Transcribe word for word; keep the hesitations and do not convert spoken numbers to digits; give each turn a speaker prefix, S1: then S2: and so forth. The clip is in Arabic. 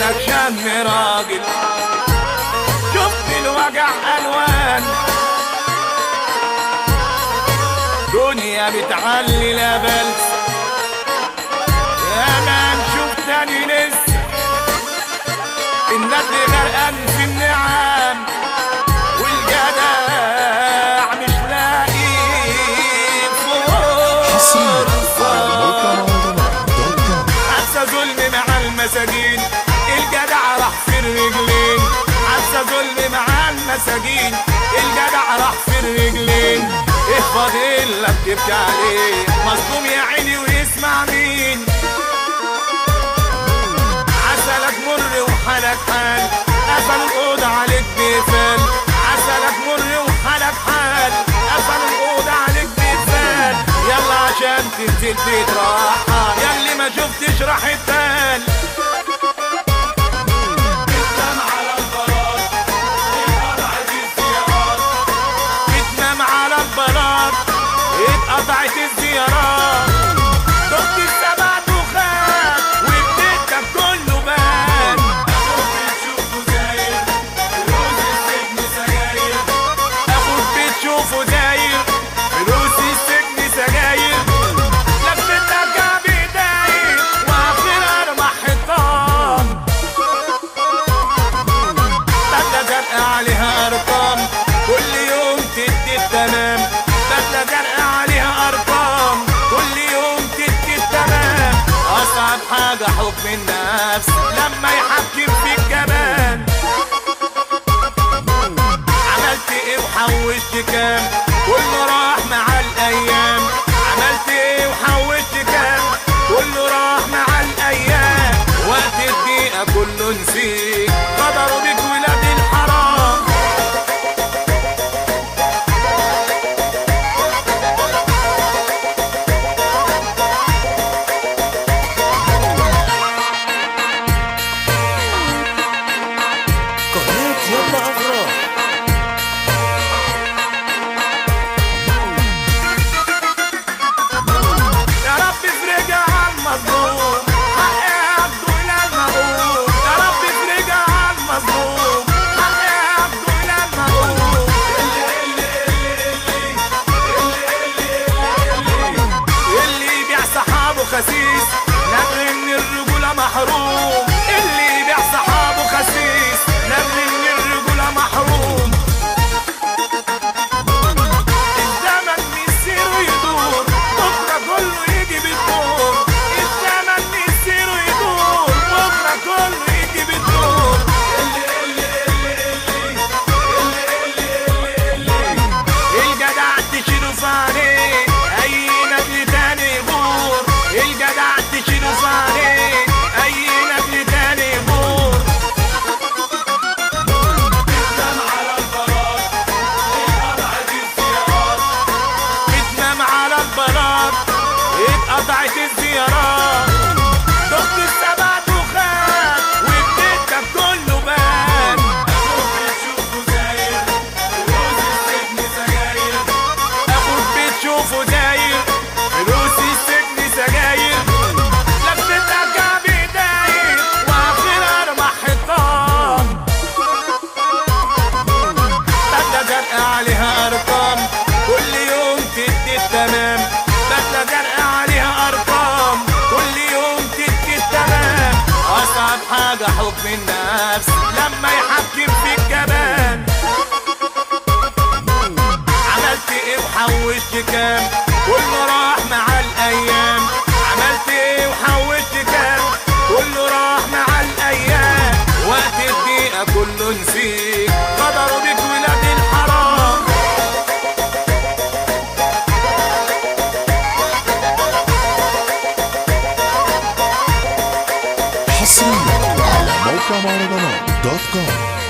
S1: لك شم راجل. شفت الوجع الوان، دنيا بتعلي لبلس. يا مان شوف تاني لسه الناس غرقان في النعام، والجدع مش لاقي فرصة. حاسة ظلم مع المساجين، الجدع راح في الرجلين. حاسة ظلم مع المساجين، الجدع راح في الرجلين. ايه فاضل لك تبكي عليه؟ مظلوم يا عيني ويسمع مين؟ عسلك مر وحالك حال، قفل الأوضة عليك بيفال. عسلك مر وحالك حال، قفل الأوضة عليك بيفال. يلا عشان تنزل تتراحى، ياللي ما شفتش راح التال. بتنام على البلاط اتقطعت الزيارات، بتنام على البلاط اتقطعت الزيارات. دقت السبع دخان وبيتك كله بان. اخوك بتشوفه زاير فلوس السجن سجاير، اخوك بتشوفه زاير فلوس السجن سجاير. لفتك كعبي داير واخر اربع حيطان، بدلة زرقاء عليها ارقام كل يوم تدي التمام. بدلة زرقاء عليها ارقام كل يوم تدي التمام. اصعب حاجة حب النفس لما يحكم فيك كمان. عملت ايه وحوشت كام؟ كله راح مع الايام. عملت ايه وحوشت كام؟ كله راح مع الايام. وقت الدقيقة كله نسيك، غدروا بيك ولاد الحرام.
S2: قناة يلا أفراح.
S1: يا رب افرجها عالمظلوم، حق عبده إلى المغلوب. يا رب افرجها عالمظلوم، حق عبده إلى المغلوب. اللي يبيع صحابه خسيس، نبر من الرجولة محروم. اللي يبيع صحابه خسيس، نبر من الرجولة محروم. الزمن بيسير ويدور، بكرة كله يجي بالدور. الزمن بيسير ويدور، بكرة كله يجي بالدور. الجدع تشيله في عليه أي نبل تاني يغور. الجدع تشيله في عليه أي نبل تاني يغور. بتنام على البلاط اتقطعت الزيارات، بتنام على البلاط اتقطعت الزيارات. دقت السبع دخان وبيتك كله بان. اخوك بتشوفه زاير فلوس السجن سجاير، اخوك بتشوفه زاير فلوس السجن سجاير. لفتك كعبي داير واخر اربع حيطان، بدلة زرقاء عليها ارقام كل يوم تدي التمام. بدلة زرقاء عليها ارقام كل يوم تدي التمام. اصعب حاجة حب النفس لما يحكم فيك كمان. عملت ايه وحوشت كام؟ كله راح مع الايام. عملت ايه وحوشت كام؟ كله راح مع الايام. وقت الدقيقة كله نسيك، غدروا بيك ولاد الحرام.
S2: حصريا على موقع مهرجانات دوت كوم.